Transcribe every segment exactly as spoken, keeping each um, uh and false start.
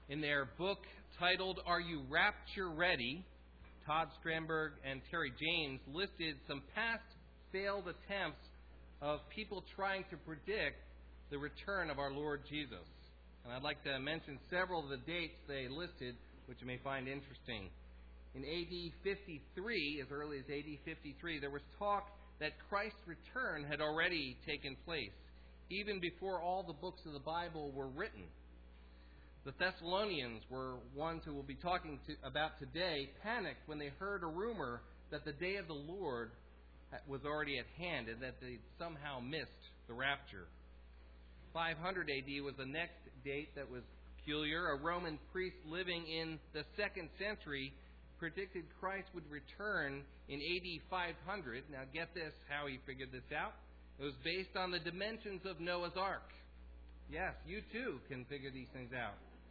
In their book titled Are You Rapture Ready?, Todd Strandberg and Terry James listed some past failed attempts of people trying to predict the return of our Lord Jesus. And I'd like to mention several of the dates they listed, which you may find interesting. In A D fifty-three, as early as A D fifty-three, there was talk that Christ's return had already taken place, even before all the books of the Bible were written. The Thessalonians were ones who we'll be talking to, about today, panicked when they heard a rumor that the day of the Lord was already at hand and that they somehow missed the rapture. five hundred A D was the next date that was peculiar. A Roman priest living in the second century predicted Christ would return in A D five hundred. Now get this, how he figured this out. It was based on the dimensions of Noah's Ark. Yes, you too can figure these things out.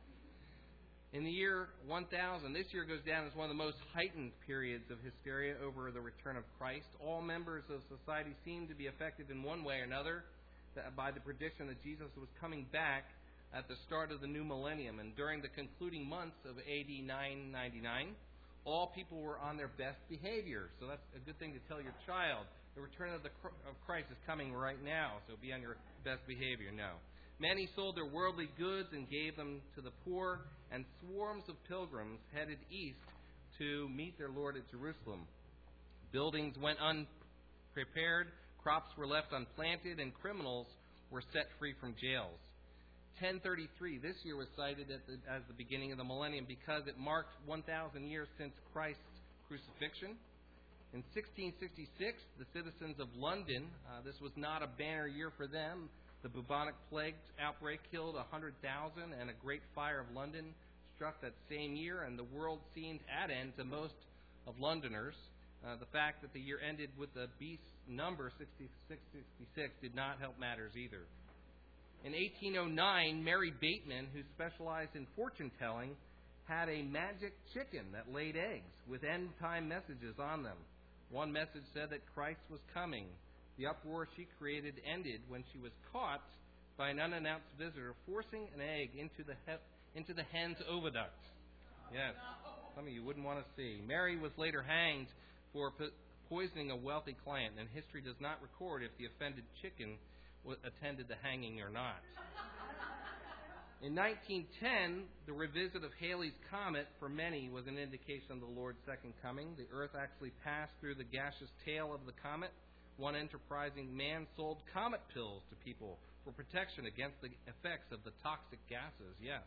In the year one thousand, this year goes down as one of the most heightened periods of hysteria over the return of Christ. All members of society seemed to be affected in one way or another by the prediction that Jesus was coming back at the start of the new millennium. And during the concluding months of A D nine ninety-nine, all people were on their best behavior. So that's a good thing to tell your child. The return of, the, of Christ is coming right now, so be on your best behavior. No. Many sold their worldly goods and gave them to the poor, and swarms of pilgrims headed east to meet their Lord at Jerusalem. Buildings went unprepared, crops were left unplanted, and criminals were set free from jails. ten thirty-three, this year was cited at the, as the beginning of the millennium because it marked one thousand years since Christ's crucifixion. In sixteen sixty-six, the citizens of London, uh, this was not a banner year for them. The bubonic plague outbreak killed one hundred thousand, and a great fire of London struck that same year, and the world seemed at end to most of Londoners. Uh, the fact that the year ended with the beast number sixty-six sixty-six did not help matters either. In eighteen oh nine, Mary Bateman, who specialized in fortune-telling, had a magic chicken that laid eggs with end-time messages on them. One message said that Christ was coming. The uproar she created ended when she was caught by an unannounced visitor forcing an egg into the he- into the hen's oviduct. Yes, some of you wouldn't want to see. Mary was later hanged for po- poisoning a wealthy client, and history does not record if the offended chicken w- attended the hanging or not. In nineteen ten, the revisit of Halley's Comet for many was an indication of the Lord's second coming. The Earth actually passed through the gaseous tail of the comet. One enterprising man sold comet pills to people for protection against the effects of the toxic gases, yes.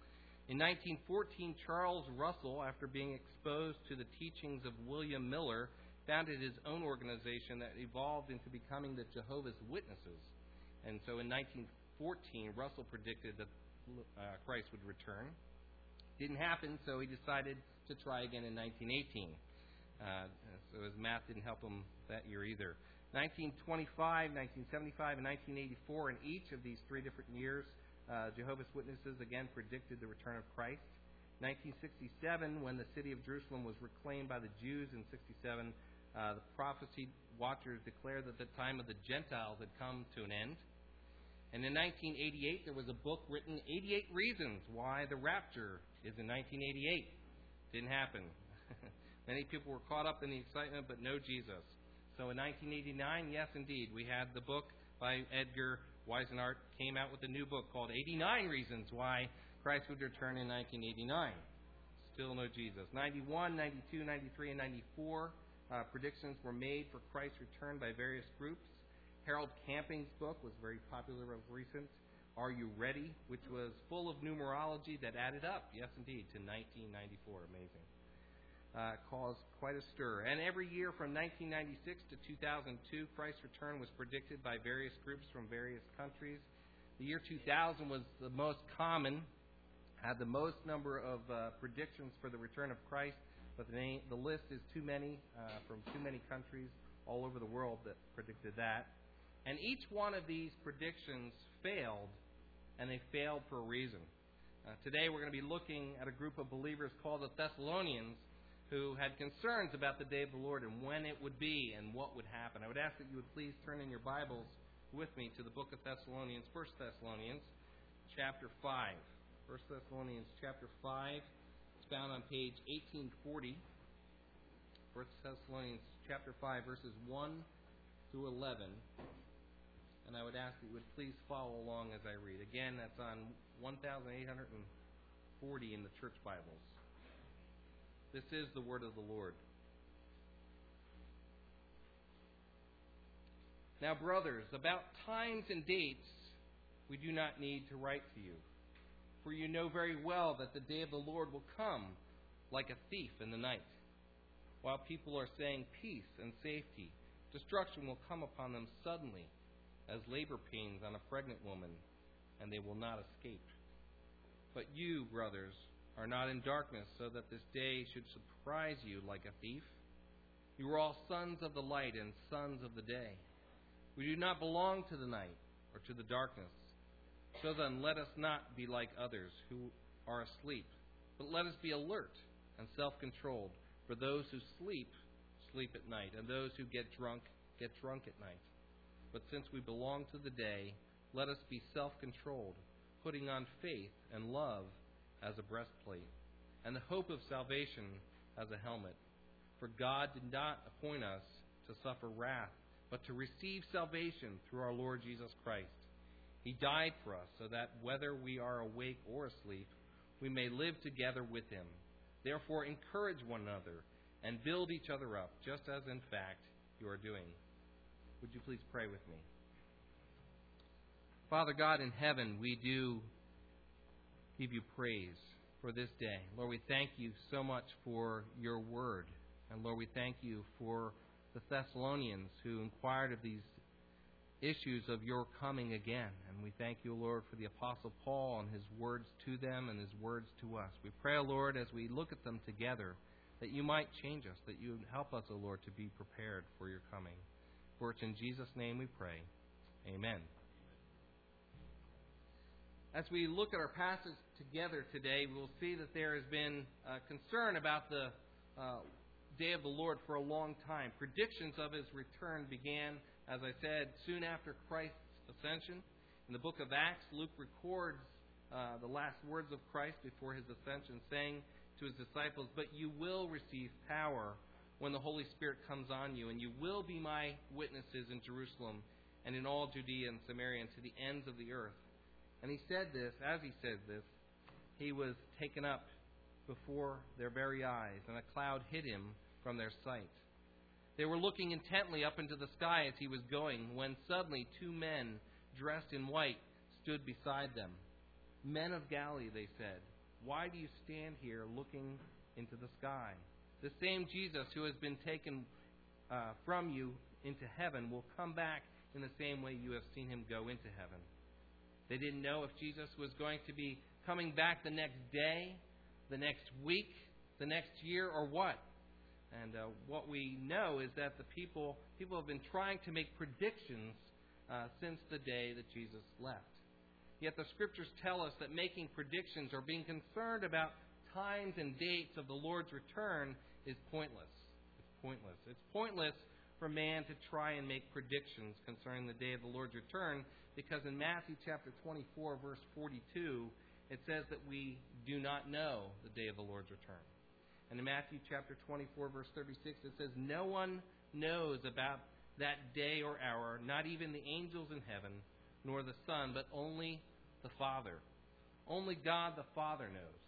In nineteen fourteen, Charles Russell, after being exposed to the teachings of William Miller, founded his own organization that evolved into becoming the Jehovah's Witnesses. And so in nineteen fourteen, Russell predicted that uh, Christ would return. Didn't happen, so he decided to try again in nineteen eighteen. Uh, so his math didn't help him that year either. nineteen twenty-five, nineteen seventy-five, and nineteen eighty-four, in each of these three different years, uh, Jehovah's Witnesses again predicted the return of Christ. nineteen sixty-seven, when the city of Jerusalem was reclaimed by the Jews in sixty-seven, uh, the prophecy watchers declared that the time of the Gentiles had come to an end. And in nineteen eighty-eight, there was a book written, eighty-eight Reasons Why the Rapture is in nineteen eighty-eight. Didn't happen. Many people were caught up in the excitement, but no Jesus. So in nineteen eighty-nine, yes, indeed, we had the book by Edgar Weisenart came out with a new book called eighty-nine Reasons Why Christ Would Return in nineteen eighty-nine. Still no Jesus. ninety-one, ninety-two, ninety-three, and ninety-four uh, predictions were made for Christ's return by various groups. Harold Camping's book was very popular of recent. Are You Ready?, which was full of numerology that added up, yes, indeed, to nineteen ninety-four. Amazing. Uh, caused quite a stir. And every year from nineteen ninety-six to two thousand two, Christ's return was predicted by various groups from various countries. The year two thousand was the most common, had the most number of uh, predictions for the return of Christ, but the, name, the list is too many uh, from too many countries all over the world that predicted that. And each one of these predictions failed, and they failed for a reason. Uh, today we're going to be looking at a group of believers called the Thessalonians, who had concerns about the day of the Lord and when it would be and what would happen. I would ask that you would please turn in your Bibles with me to the book of Thessalonians, First Thessalonians, chapter five. First Thessalonians chapter five. It's found on page eighteen forty. First Thessalonians chapter five, verses one through eleven. And I would ask that you would please follow along as I read. Again, that's on one thousand eight hundred forty in the church Bibles. This is the word of the Lord. Now, brothers, about times and dates we do not need to write to you, for you know very well that the day of the Lord will come like a thief in the night. While people are saying peace and safety, destruction will come upon them suddenly, as labor pains on a pregnant woman, and they will not escape. But you, brothers, are not in darkness, so that this day should surprise you like a thief. You are all sons of the light and sons of the day. We do not belong to the night or to the darkness. So then, let us not be like others who are asleep, but let us be alert and self-controlled. For those who sleep, sleep at night, and those who get drunk, get drunk at night. But since we belong to the day, let us be self-controlled, putting on faith and love as a breastplate, and the hope of salvation as a helmet. For God did not appoint us to suffer wrath, but to receive salvation through our Lord Jesus Christ. He died for us, so that whether we are awake or asleep, we may live together with Him. Therefore, encourage one another and build each other up, just as in fact you are doing. Would you please pray with me? Father God in heaven, we do give you praise for this day. Lord, we thank you so much for your word. And Lord, we thank you for the Thessalonians who inquired of these issues of your coming again. And we thank you, Lord, for the Apostle Paul and his words to them and his words to us. We pray, Lord, as we look at them together, that you might change us, that you would help us, O Lord, to be prepared for your coming. For it's in Jesus' name we pray. Amen. As we look at our passage together today, we'll see that there has been uh, concern about the uh, day of the Lord for a long time. Predictions of his return began, as I said, soon after Christ's ascension. In the book of Acts, Luke records uh, the last words of Christ before his ascension, saying to his disciples, "But you will receive power when the Holy Spirit comes on you, and you will be my witnesses in Jerusalem and in all Judea and Samaria and to the ends of the earth." And he said this, as he said this, he was taken up before their very eyes, and a cloud hid him from their sight. They were looking intently up into the sky as he was going, when suddenly two men dressed in white stood beside them. "Men of Galilee," they said, "why do you stand here looking into the sky? The same Jesus who has been taken uh, from you into heaven will come back in the same way you have seen him go into heaven." They didn't know if Jesus was going to be coming back the next day, the next week, the next year, or what. And uh, what we know is that the people people have been trying to make predictions uh, since the day that Jesus left. Yet the Scriptures tell us that making predictions or being concerned about times and dates of the Lord's return is pointless. It's pointless. It's pointless for man to try and make predictions concerning the day of the Lord's return, because in Matthew chapter twenty-four, verse forty-two, it says that we do not know the day of the Lord's return. And in Matthew chapter twenty-four, verse thirty-six, it says, "No one knows about that day or hour, not even the angels in heaven, nor the Son, but only the Father." Only God the Father knows.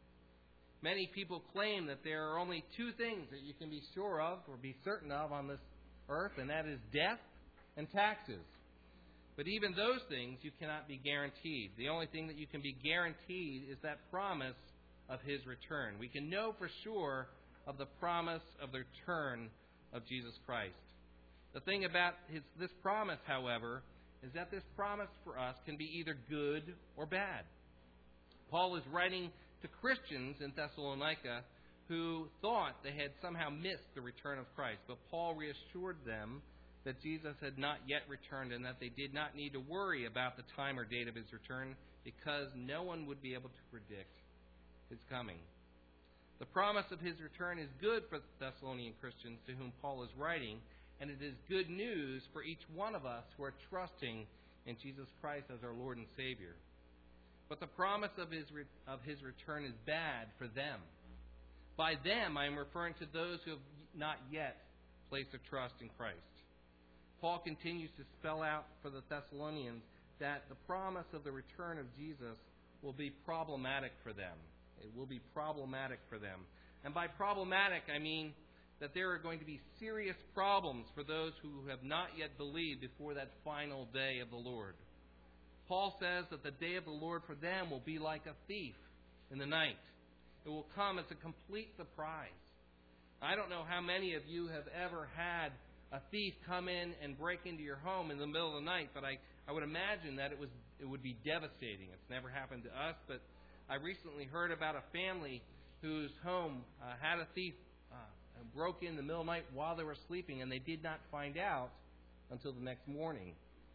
Many people claim that there are only two things that you can be sure of or be certain of on this earth, and that is death and taxes. But even those things you cannot be guaranteed. The only thing that you can be guaranteed is that promise of his return. We can know for sure of the promise of the return of Jesus Christ. The thing about his, this promise, however, is that this promise for us can be either good or bad. Paul is writing to Christians in Thessalonica who thought they had somehow missed the return of Christ. But Paul reassured them that Jesus had not yet returned and that they did not need to worry about the time or date of his return, because no one would be able to predict his coming. The promise of his return is good for Thessalonian Christians to whom Paul is writing, and it is good news for each one of us who are trusting in Jesus Christ as our Lord and Savior. But the promise of his, re- of his return is bad for them. By them, I am referring to those who have not yet placed their trust in Christ. Paul continues to spell out for the Thessalonians that the promise of the return of Jesus will be problematic for them. It will be problematic for them. And by problematic, I mean that there are going to be serious problems for those who have not yet believed before that final day of the Lord. Paul says that the day of the Lord for them will be like a thief in the night. It will come as a complete surprise. I don't know how many of you have ever had a thief come in and break into your home in the middle of the night, but I, I would imagine that it was it would be devastating. It's never happened to us, but I recently heard about a family whose home uh, had a thief uh, broke in the middle of the night while they were sleeping, and they did not find out until the next morning.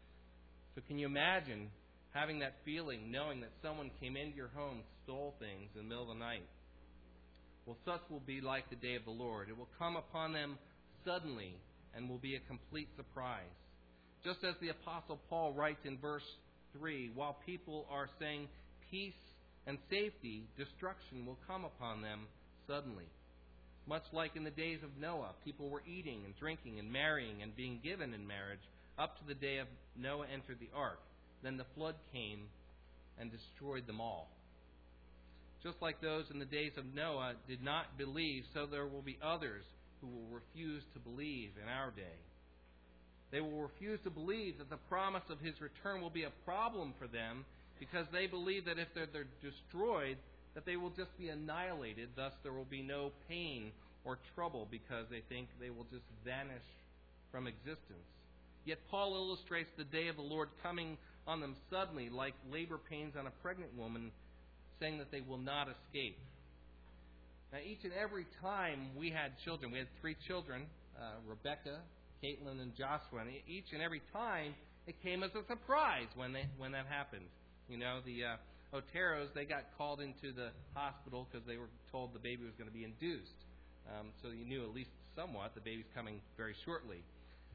So can you imagine having that feeling, knowing that someone came into your home, stole things in the middle of the night? Well, such will be like the day of the Lord. It will come upon them suddenly and will be a complete surprise. Just as the Apostle Paul writes in verse three, while people are saying peace and safety, destruction will come upon them suddenly. Much like in the days of Noah, people were eating and drinking and marrying and being given in marriage up to the day of Noah entered the ark. Then the flood came and destroyed them all. Just like those in the days of Noah did not believe, so there will be others who will refuse to believe in our day. They will refuse to believe that the promise of His return will be a problem for them because they believe that if they're, they're destroyed, that they will just be annihilated. Thus, there will be no pain or trouble because they think they will just vanish from existence. Yet Paul illustrates the day of the Lord coming on them suddenly, like labor pains on a pregnant woman, saying that they will not escape. Now, each and every time we had children, we had three children, uh, Rebecca, Caitlin, and Joshua, and each and every time it came as a surprise when they when that happened. You know, the uh, Oteros, they got called into the hospital because they were told the baby was going to be induced. Um, so you knew at least somewhat the baby's coming very shortly.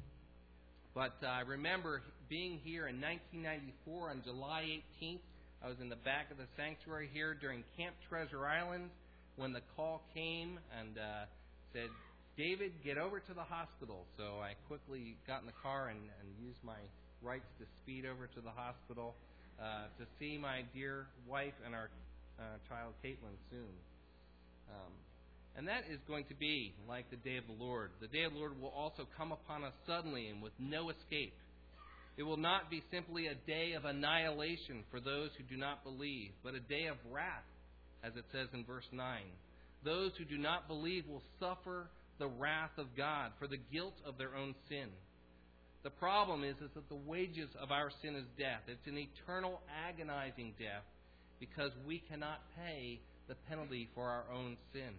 But uh, I remember being here in nineteen ninety-four on July eighteenth. I was in the back of the sanctuary here during Camp Treasure Island when the call came and uh, said, David, get over to the hospital. So I quickly got in the car and, and used my rights to speed over to the hospital uh, to see my dear wife and our uh, child Caitlin soon. Um, and that is going to be like the day of the Lord. The day of the Lord will also come upon us suddenly and with no escape. It will not be simply a day of annihilation for those who do not believe, but a day of wrath, as it says in verse nine. Those who do not believe will suffer the wrath of God for the guilt of their own sin. The problem is, is that the wages of our sin is death. It's an eternal, agonizing death because we cannot pay the penalty for our own sin.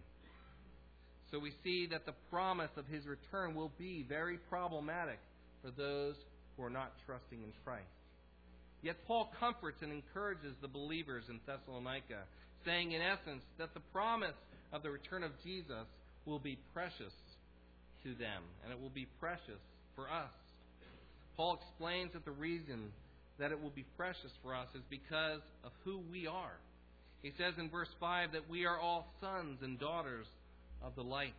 So we see that the promise of His return will be very problematic for those who are not trusting in Christ. Yet Paul comforts and encourages the believers in Thessalonica, saying in essence that the promise of the return of Jesus will be precious to them, and it will be precious for us. Paul explains that the reason that it will be precious for us is because of who we are. He says in verse five that we are all sons and daughters of the light.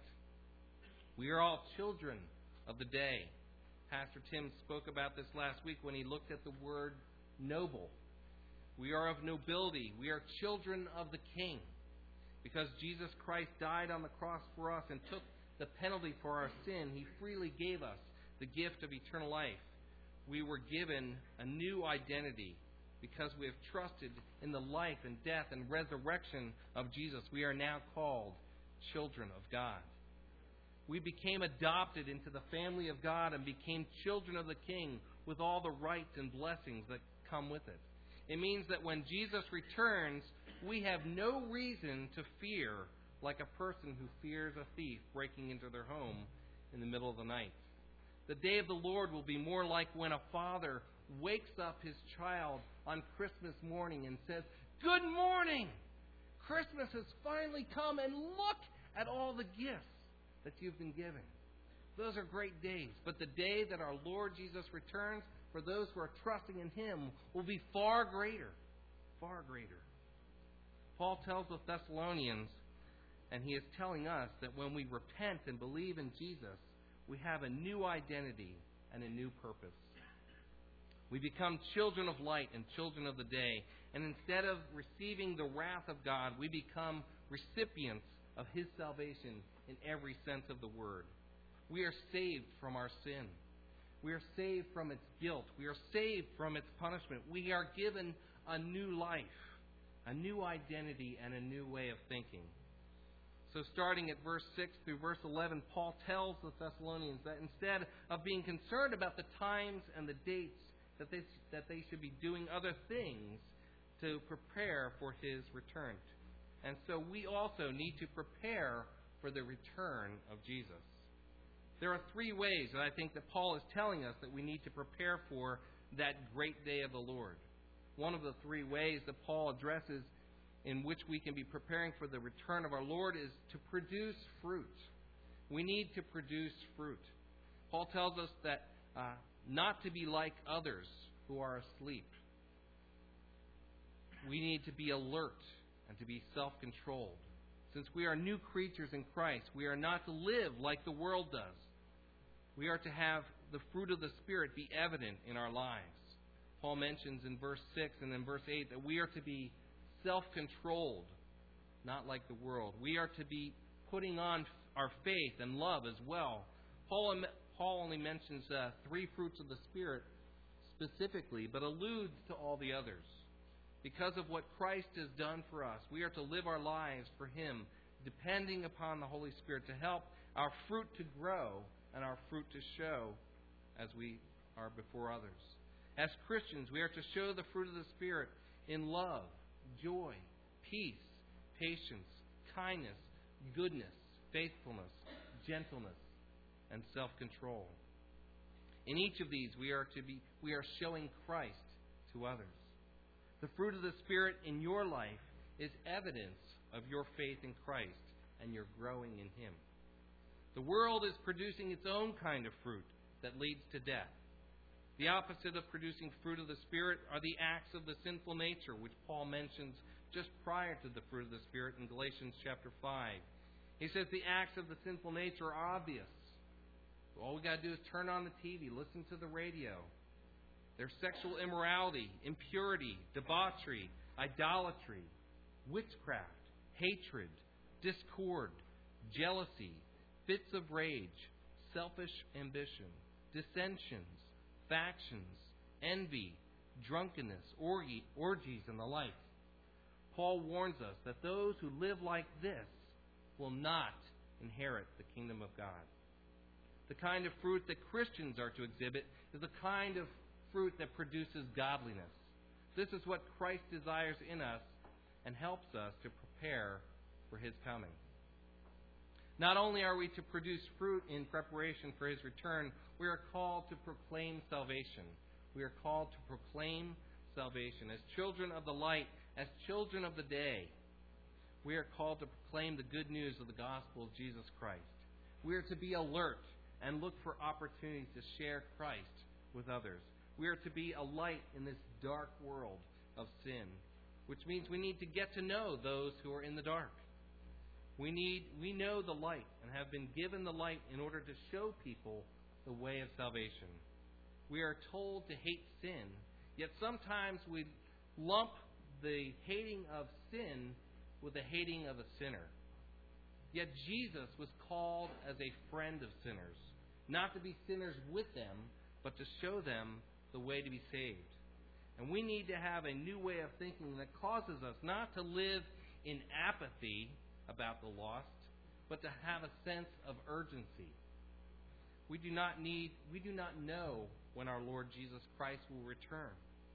We are all children of the day. Pastor Tim spoke about this last week when he looked at the word noble. We are of nobility. We are children of the King. Because Jesus Christ died on the cross for us and took the penalty for our sin, He freely gave us the gift of eternal life. We were given a new identity because we have trusted in the life and death and resurrection of Jesus. We are now called children of God. We became adopted into the family of God and became children of the King with all the rights and blessings that come with it. It means that when Jesus returns, we have no reason to fear like a person who fears a thief breaking into their home in the middle of the night. The day of the Lord will be more like when a father wakes up his child on Christmas morning and says, "Good morning! Christmas has finally come, and look at all the gifts that you've been given." Those are great days. But the day that our Lord Jesus returns, for those who are trusting in Him, will be far greater. far greater. Paul tells the Thessalonians, and he is telling us, that when we repent and believe in Jesus, we have a new identity and a new purpose. We become children of light and children of the day. And instead of receiving the wrath of God, we become recipients of His salvation in every sense of the word. We are saved from our sin. We are saved from its guilt. We are saved from its punishment. We are given a new life, a new identity, and a new way of thinking. So starting at verse six through verse eleven, Paul tells the Thessalonians that instead of being concerned about the times and the dates, that they, that they should be doing other things to prepare for His return. And so we also need to prepare for the return of Jesus. There are three ways that I think that Paul is telling us that we need to prepare for that great day of the Lord. One of the three ways that Paul addresses in which we can be preparing for the return of our Lord is to produce fruit. We need to produce fruit. Paul tells us that uh, not to be like others who are asleep. We need to be alert and to be self-controlled. Since we are new creatures in Christ, we are not to live like the world does. We are to have the fruit of the Spirit be evident in our lives. Paul mentions in verse six and in verse eight that we are to be self-controlled, not like the world. We are to be putting on our faith and love as well. Paul, Paul only mentions uh, three fruits of the Spirit specifically, but alludes to all the others. Because of what Christ has done for us, we are to live our lives for Him, depending upon the Holy Spirit to help our fruit to grow and our fruit to show as we are before others. As Christians, we are to show the fruit of the Spirit in love, joy, peace, patience, kindness, goodness, faithfulness, gentleness, and self-control. In each of these, we are to be we are showing Christ to others. The fruit of the Spirit in your life is evidence of your faith in Christ and your growing in Him. The world is producing its own kind of fruit that leads to death. The opposite of producing fruit of the Spirit are the acts of the sinful nature, which Paul mentions just prior to the fruit of the Spirit in Galatians chapter five. He says the acts of the sinful nature are obvious. All we got to do is turn on the T V, listen to the radio. There's sexual immorality, impurity, debauchery, idolatry, witchcraft, hatred, discord, jealousy, fits of rage, selfish ambition, dissensions, factions, envy, drunkenness, orgy, orgies, and the like. Paul warns us that those who live like this will not inherit the kingdom of God. The kind of fruit that Christians are to exhibit is the kind of fruit that produces godliness. This is what Christ desires in us and helps us to prepare for His coming. Not only are we to produce fruit in preparation for His return, we are called to proclaim salvation. We are called to proclaim salvation. As children of the light, as children of the day, we are called to proclaim the good news of the gospel of Jesus Christ. We are to be alert and look for opportunities to share Christ with others. We are to be a light in this dark world of sin, which means we need to get to know those who are in the dark. We need we know the light and have been given the light in order to show people the way of salvation. We are told to hate sin, yet sometimes we lump the hating of sin with the hating of a sinner. Yet Jesus was called as a friend of sinners, not to be sinners with them, but to show them the way to be saved. And we need to have a new way of thinking that causes us not to live in apathy about the lost, but to have a sense of urgency. We do not need, we do not know when our Lord Jesus Christ will return.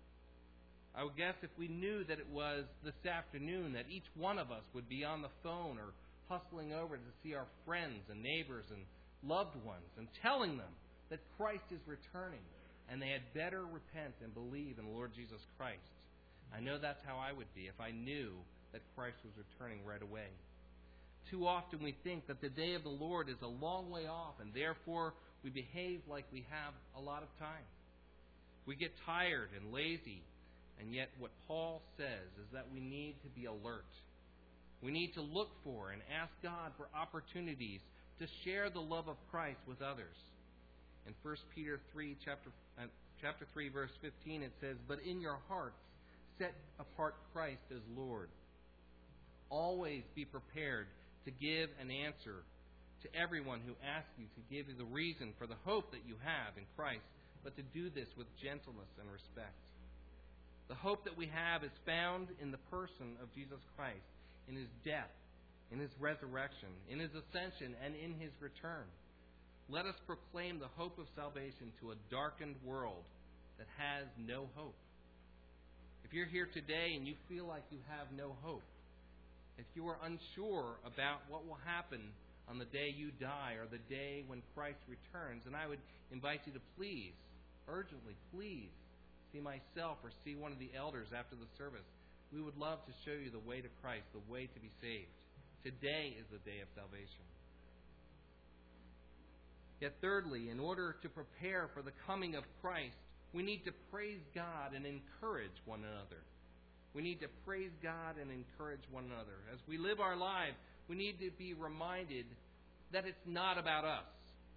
I would guess if we knew that it was this afternoon, that each one of us would be on the phone or hustling over to see our friends and neighbors and loved ones and telling them that Christ is returning and they had better repent and believe in the Lord Jesus Christ. I know that's how I would be if I knew that Christ was returning right away. Too often we think that the day of the Lord is a long way off, and therefore we behave like we have a lot of time. We get tired and lazy, And yet what Paul says is that we need to be alert. We need to look for and ask God for opportunities to share the love of Christ with others. In First Peter three, chapter, uh, chapter three, verse fifteen, it says, "But in your hearts set apart Christ as Lord. Always be prepared to give an answer to everyone who asks you to give you the reason for the hope that you have in Christ, but to do this with gentleness and respect." The hope that we have is found in the person of Jesus Christ, in His death, in His resurrection, in His ascension, and in His return. Let us proclaim the hope of salvation to a darkened world that has no hope. If you're here today and you feel like you have no hope, if you are unsure about what will happen on the day you die or the day when Christ returns, then I would invite you to please, urgently, please, see myself or see one of the elders after the service. We would love to show you the way to Christ, the way to be saved. Today is the day of salvation. Yet thirdly, in order to prepare for the coming of Christ, we need to praise God and encourage one another. We need to praise God and encourage one another. As we live our lives, we need to be reminded that it's not about us.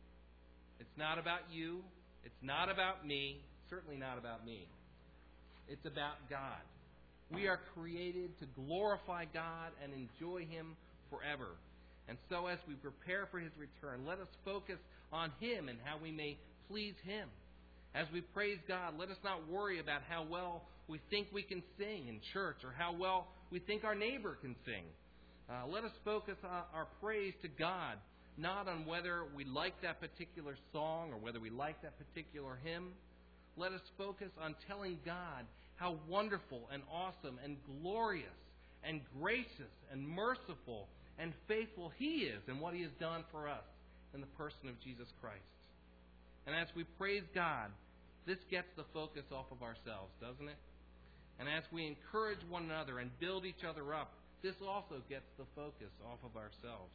It's not about you. It's not about me. Certainly not about me. It's about God. We are created to glorify God and enjoy Him forever. And so as we prepare for His return, let us focus on Him and how we may please Him. As we praise God, let us not worry about how well we think we can sing in church or how well we think our neighbor can sing. Uh, let us focus on our praise to God, not on whether we like that particular song or whether we like that particular hymn. Let us focus on telling God how wonderful and awesome and glorious and gracious and merciful and faithful He is and what He has done for us in the person of Jesus Christ. And as we praise God, this gets the focus off of ourselves, doesn't it? And as we encourage one another and build each other up, this also gets the focus off of ourselves.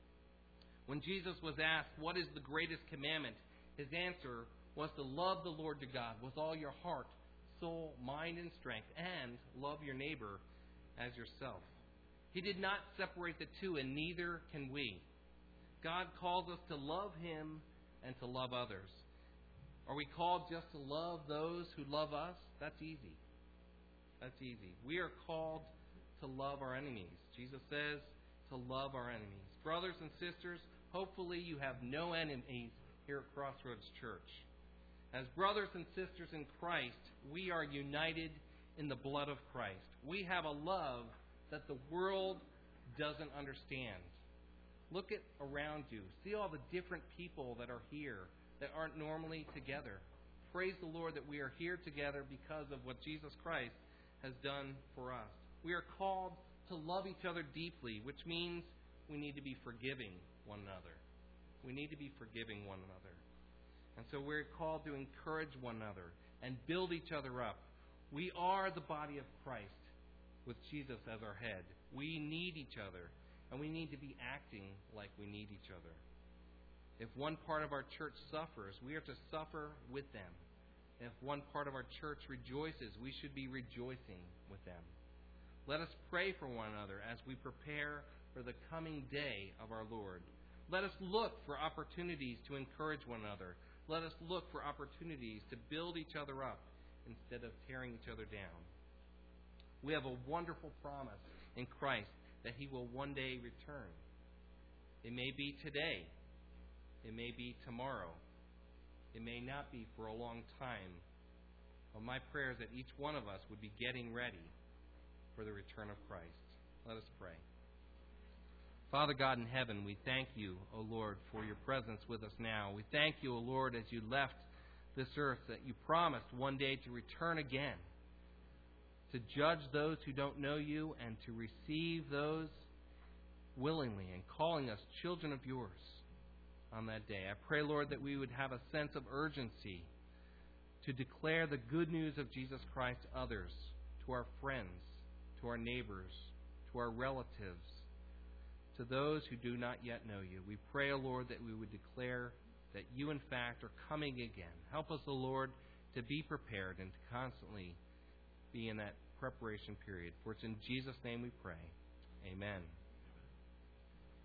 When Jesus was asked, "What is the greatest commandment?" His answer was to love the Lord your God with all your heart, soul, mind, and strength, and love your neighbor as yourself. He did not separate the two, and neither can we. God calls us to love Him and to love others. Are we called just to love those who love us? That's easy. That's easy. We are called to love our enemies. Jesus says to love our enemies. Brothers and sisters, hopefully you have no enemies here at Crossroads Church. As brothers and sisters in Christ, we are united in the blood of Christ. We have a love that the world doesn't understand. Look at around you. See all the different people that are here that aren't normally together. Praise the Lord that we are here together because of what Jesus Christ has done for us. We are called to love each other deeply, which means we need to be forgiving one another. We need to be forgiving one another. And so we're called to encourage one another and build each other up. We are the body of Christ with Jesus as our head. We need each other, and we need to be acting like we need each other. If one part of our church suffers, we are to suffer with them. If one part of our church rejoices, we should be rejoicing with them. Let us pray for one another as we prepare for the coming day of our Lord. Let us look for opportunities to encourage one another. Let us look for opportunities to build each other up instead of tearing each other down. We have a wonderful promise in Christ that He will one day return. It may be today. It may be tomorrow. It may not be for a long time. But my prayer is that each one of us would be getting ready for the return of Christ. Let us pray. Father God in heaven, we thank You, O Lord, for Your presence with us now. We thank You, O Lord, as You left this earth, that You promised one day to return again, to judge those who don't know You and to receive those willingly and calling us children of Yours on that day. I pray, Lord, that we would have a sense of urgency to declare the good news of Jesus Christ to others, to our friends, to our neighbors, to our relatives, to those who do not yet know You. We pray, O Lord, that we would declare that You, in fact, are coming again. Help us, O Lord, to be prepared and to constantly be in that preparation period. For it's in Jesus' name we pray. Amen.